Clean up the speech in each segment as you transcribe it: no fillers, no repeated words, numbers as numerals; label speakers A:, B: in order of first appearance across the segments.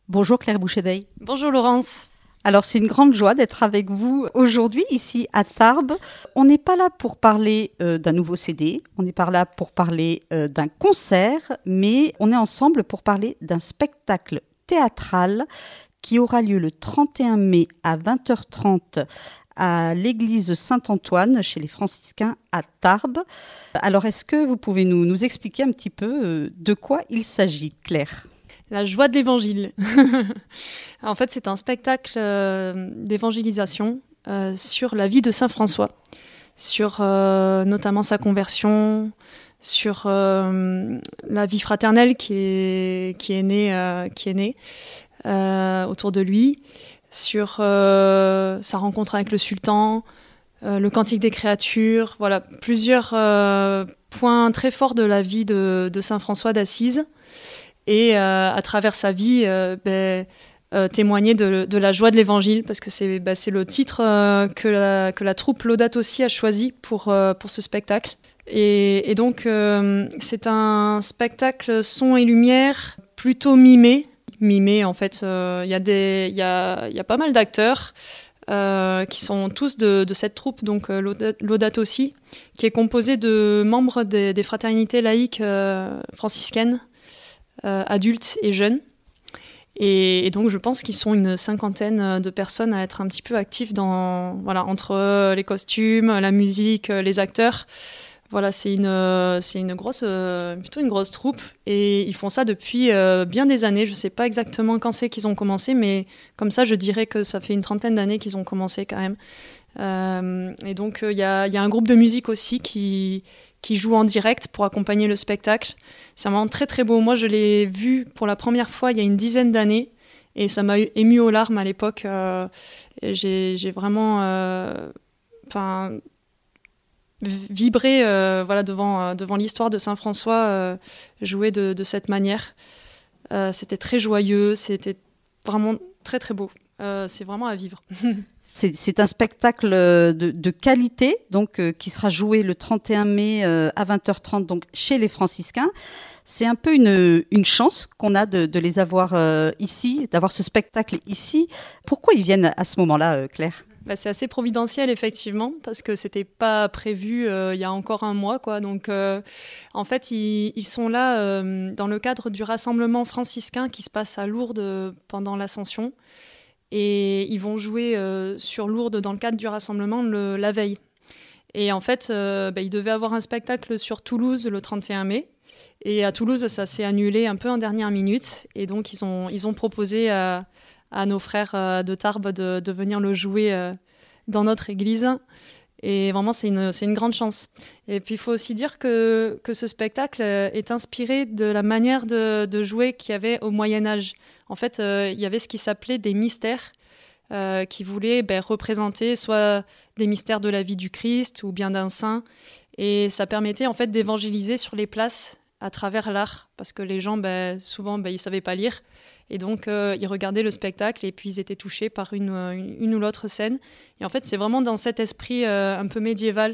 A: Bonjour Claire Bouchet-Day.
B: Bonjour Laurence.
A: Alors c'est une grande joie d'être avec vous aujourd'hui ici à Tarbes. On n'est pas là pour parler d'un nouveau CD, on n'est pas là pour parler d'un concert, mais on est ensemble pour parler d'un spectacle théâtral qui aura lieu le 31 mai à 20h30 à l'église Saint-Antoine chez les franciscains à Tarbes. Alors est-ce que vous pouvez nous expliquer un petit peu de quoi il s'agit, Claire ?
B: La joie de l'évangile. En fait, c'est un spectacle d'évangélisation sur la vie de Saint François, sur notamment sa conversion, sur la vie fraternelle qui est née autour de lui, sur sa rencontre avec le sultan, le cantique des créatures, voilà, plusieurs points très forts de la vie de Saint François d'Assise. Et à travers sa vie, témoigner de la joie de l'évangile, parce que c'est le titre que la troupe Laudato Si a choisi pour ce spectacle. Et donc, c'est un spectacle son et lumière plutôt mimé. Mimé, en fait, il y a pas mal d'acteurs qui sont tous de cette troupe, donc Laudato Si, qui est composée de membres des fraternités laïques franciscaines, adultes et jeunes. Et donc, je pense qu'ils sont une cinquantaine de personnes à être un petit peu actifs entre les costumes, la musique, les acteurs. Voilà, c'est plutôt une grosse troupe. Et ils font ça depuis bien des années. Je ne sais pas exactement quand c'est qu'ils ont commencé, mais comme ça, je dirais que ça fait une trentaine d'années qu'ils ont commencé quand même. Et donc, il y a un groupe de musique aussi qui joue en direct pour accompagner le spectacle. C'est vraiment très très beau. Moi, je l'ai vu pour la première fois il y a une dizaine d'années et ça m'a ému aux larmes à l'époque. J'ai vraiment vibré devant l'histoire de Saint François joué de cette manière. C'était très joyeux, c'était vraiment très très beau. C'est vraiment à vivre.
A: C'est un spectacle de qualité donc, qui sera joué le 31 mai à 20h30 donc, chez les franciscains. C'est un peu une chance qu'on a de les avoir ici, d'avoir ce spectacle ici. Pourquoi ils viennent à ce moment-là, Claire ?
B: C'est assez providentiel, effectivement, parce que ce n'était pas prévu il y a encore un mois, quoi. Donc, en fait, ils sont là dans le cadre du rassemblement franciscain qui se passe à Lourdes pendant l'Ascension. Et ils vont jouer sur Lourdes dans le cadre du rassemblement la veille. Et en fait, ils devaient avoir un spectacle sur Toulouse le 31 mai. Et à Toulouse, ça s'est annulé un peu en dernière minute. Et donc, ils ont proposé à nos frères de Tarbes de venir le jouer dans notre église. Et vraiment, c'est une grande chance. Et puis, il faut aussi dire que ce spectacle est inspiré de la manière de jouer qu'il y avait au Moyen-Âge. En fait, il y avait ce qui s'appelait des mystères qui voulaient représenter soit des mystères de la vie du Christ ou bien d'un saint. Et ça permettait en fait d'évangéliser sur les places à travers l'art. Parce que les gens, souvent, ils ne savaient pas lire. Et donc, ils regardaient le spectacle et puis ils étaient touchés par une ou l'autre scène. Et en fait, c'est vraiment dans cet esprit un peu médiéval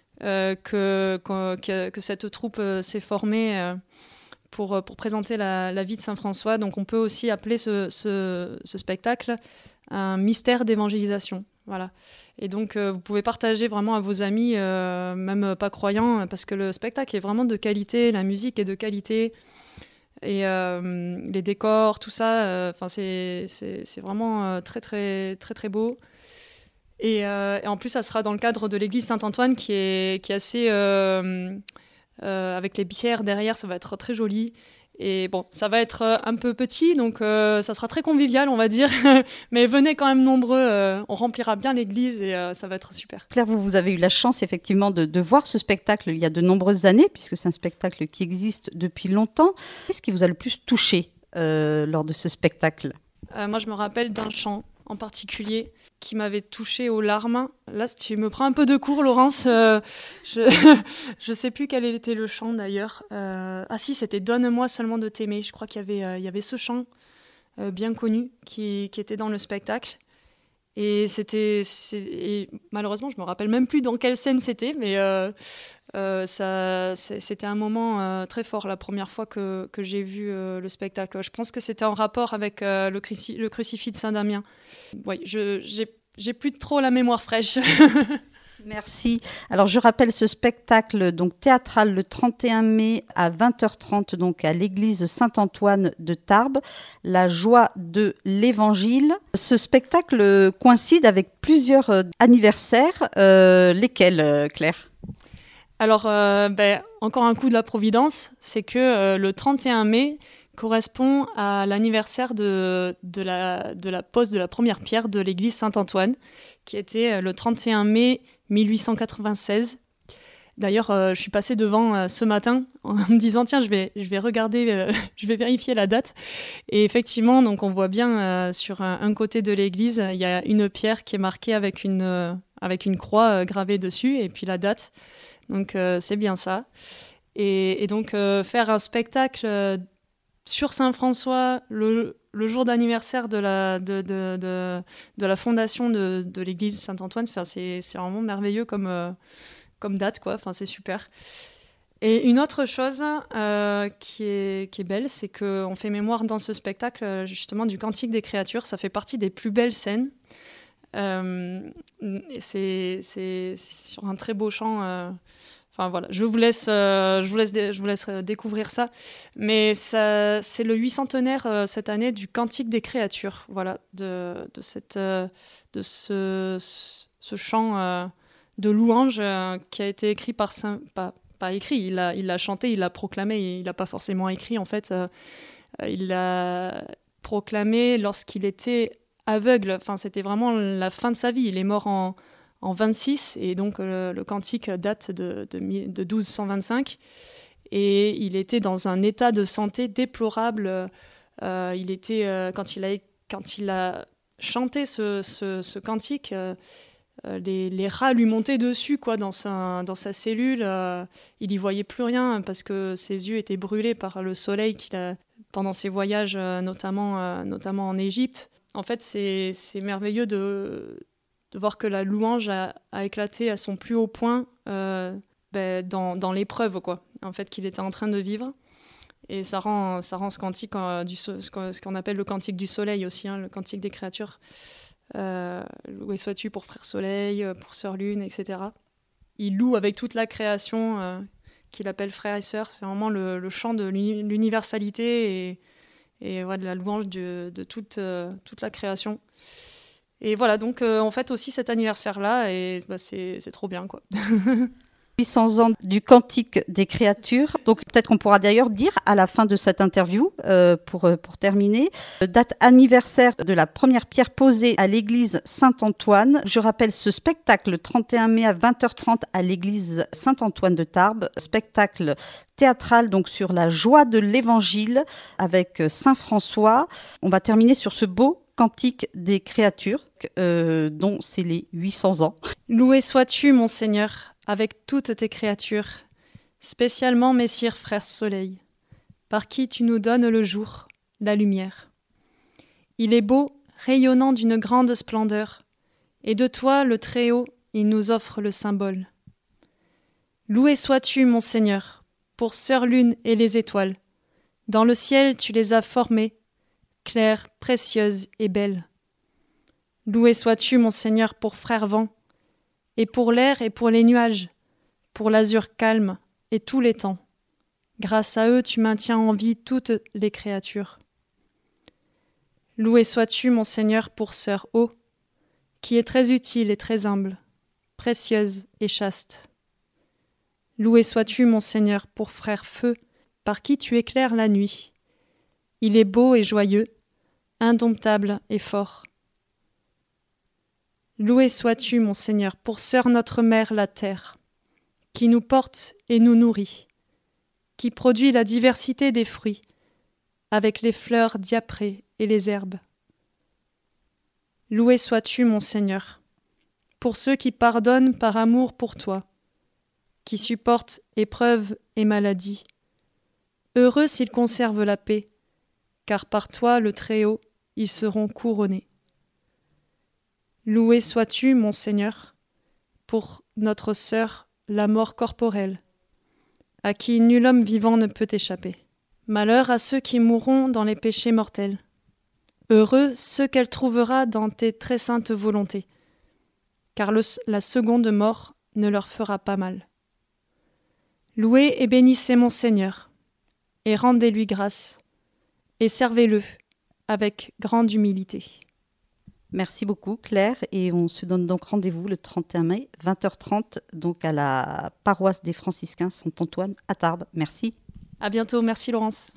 B: que cette troupe s'est formée pour présenter la vie de Saint François. Donc, on peut aussi appeler ce spectacle un mystère d'évangélisation. Voilà. Et donc, vous pouvez partager vraiment à vos amis, même pas croyants, parce que le spectacle est vraiment de qualité, la musique est de qualité. Et les décors, tout ça, c'est vraiment très, très, très, très beau. Et en plus, ça sera dans le cadre de l'église Saint-Antoine qui est assez... avec les pierres derrière, ça va être très joli. Et bon, ça va être un peu petit, donc ça sera très convivial, on va dire. Mais venez quand même nombreux, on remplira bien l'église et ça va être super.
A: Claire, vous avez eu la chance effectivement de voir ce spectacle il y a de nombreuses années, puisque c'est un spectacle qui existe depuis longtemps. Qu'est-ce qui vous a le plus touché lors de ce spectacle ?
B: Moi, je me rappelle d'un chant en particulier qui m'avait touchée aux larmes. Là, tu me prends un peu de court, Laurence. Je sais plus quel était le chant d'ailleurs. Ah si, c'était Donne-moi seulement de t'aimer. Je crois qu'il y avait ce chant bien connu qui était dans le spectacle. Et malheureusement, je me rappelle même plus dans quelle scène c'était, mais C'était un moment très fort la première fois que j'ai vu le spectacle. Je pense que c'était en rapport avec le crucifix de Saint-Damien. Oui, j'ai plus trop la mémoire fraîche.
A: Merci. Alors, je rappelle ce spectacle donc théâtral le 31 mai à 20h30 donc à l'église Saint-Antoine de Tarbes, La joie de l'Évangile. Ce spectacle coïncide avec plusieurs anniversaires. Lesquels, Claire ?
B: Alors, encore un coup de la Providence, c'est que le 31 mai correspond à l'anniversaire de la pose de la première pierre de l'église Saint-Antoine, qui était le 31 mai 1896. D'ailleurs, je suis passée devant ce matin en me disant tiens, je vais regarder, je vais vérifier la date. Et effectivement, donc on voit bien sur un côté de l'église, il y a une pierre qui est marquée avec une croix gravée dessus, et puis la date. Donc c'est bien ça. Et donc faire un spectacle sur Saint-François le jour d'anniversaire de la fondation de l'église Saint-Antoine, c'est vraiment merveilleux comme date, quoi. Enfin, c'est super. Et une autre chose qui est belle, c'est qu'on fait mémoire dans ce spectacle justement du Cantique des créatures. Ça fait partie des plus belles scènes. C'est sur un très beau chant. Enfin voilà, je vous laisse découvrir ça. Mais c'est le 800e cette année du Cantique des créatures. Voilà, de ce chant de louange qui a été écrit par Saint. Pas écrit, il l'a chanté, il l'a proclamé. Il n'a pas forcément écrit en fait. Il l'a proclamé lorsqu'il était aveugle. Enfin, c'était vraiment la fin de sa vie. Il est mort en 26, et donc le cantique date de 1225, et il était dans un état de santé déplorable. Il était quand il a chanté ce cantique, les rats lui montaient dessus, quoi, dans sa cellule. Il y voyait plus rien parce que ses yeux étaient brûlés par le soleil qu'il a pendant ses voyages, notamment en Égypte. En fait, c'est merveilleux de voir que la louange a éclaté à son plus haut point dans l'épreuve, quoi, en fait, qu'il était en train de vivre. Et ça rend ce cantique ce qu'on appelle le cantique du soleil aussi, hein, le cantique des créatures. Loué sois-tu pour Frère Soleil, pour Sœur Lune, etc. Il loue avec toute la création qu'il appelle frères et sœurs. C'est vraiment le chant de l'universalité et voilà, de la louange de toute la création. Et voilà, donc on fête aussi cet anniversaire-là, et c'est trop bien, quoi.
A: 800 ans du Cantique des créatures. Donc peut-être qu'on pourra d'ailleurs dire à la fin de cette interview, pour terminer, date anniversaire de la première pierre posée à l'église Saint-Antoine. Je rappelle ce spectacle le 31 mai à 20h30 à l'église Saint-Antoine de Tarbes. Spectacle théâtral donc sur la joie de l'Évangile avec Saint François. On va terminer sur ce beau Cantique des créatures, dont c'est les 800 ans.
B: Loué sois-tu, mon Seigneur, avec toutes tes créatures, spécialement Messire Frère Soleil, par qui tu nous donnes le jour, la lumière. Il est beau, rayonnant d'une grande splendeur, et de toi, le Très-Haut, il nous offre le symbole. Loué sois-tu, mon Seigneur, pour Sœur Lune et les étoiles. Dans le ciel, tu les as formées, claire, précieuse et belle. Loué sois-tu, mon Seigneur, pour Frère Vent, et pour l'air et pour les nuages, pour l'azur calme et tous les temps. Grâce à eux, tu maintiens en vie toutes les créatures. Loué sois-tu, mon Seigneur, pour Sœur Eau, qui est très utile et très humble, précieuse et chaste. Loué sois-tu, mon Seigneur, pour Frère Feu, par qui tu éclaires la nuit. Il est beau et joyeux, indomptable et fort. Loué sois-tu, mon Seigneur, pour Sœur notre Mère la terre, qui nous porte et nous nourrit, qui produit la diversité des fruits, avec les fleurs diaprées et les herbes. Loué sois-tu, mon Seigneur, pour ceux qui pardonnent par amour pour toi, qui supportent épreuves et maladies. Heureux s'ils conservent la paix, car par toi, le Très-Haut, ils seront couronnés. Loué sois-tu, mon Seigneur, pour notre sœur, la mort corporelle, à qui nul homme vivant ne peut échapper. Malheur à ceux qui mourront dans les péchés mortels. Heureux ceux qu'elle trouvera dans tes très saintes volontés, car la seconde mort ne leur fera pas mal. Louez et bénissez mon Seigneur, et rendez-lui grâce, et servez-le avec grande humilité.
A: Merci beaucoup Claire, et on se donne donc rendez-vous le 31 mai, 20h30, donc à la paroisse des franciscains Saint-Antoine à Tarbes. Merci.
B: À bientôt, merci Laurence.